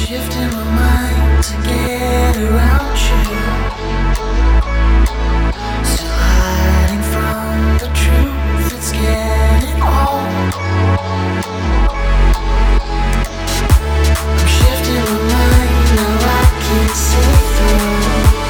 Shifting my mind to get around you. Still hiding from the truth, it's getting old. I'm shifting my mind, now I can't see through.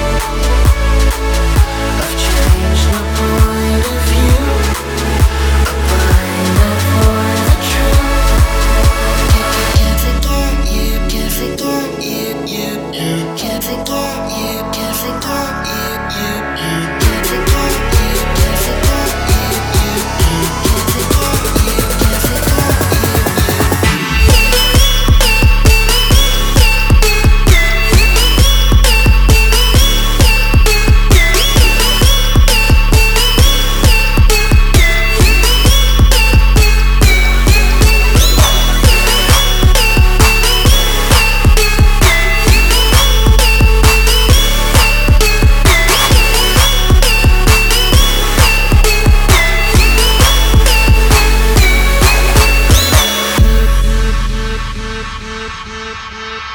I've changed my point of view. A blind for the truth. Can't forget you, can't forget you, can't forget you, can't forget you, can't forget you, can't forget you, can't forget you, can't forget you.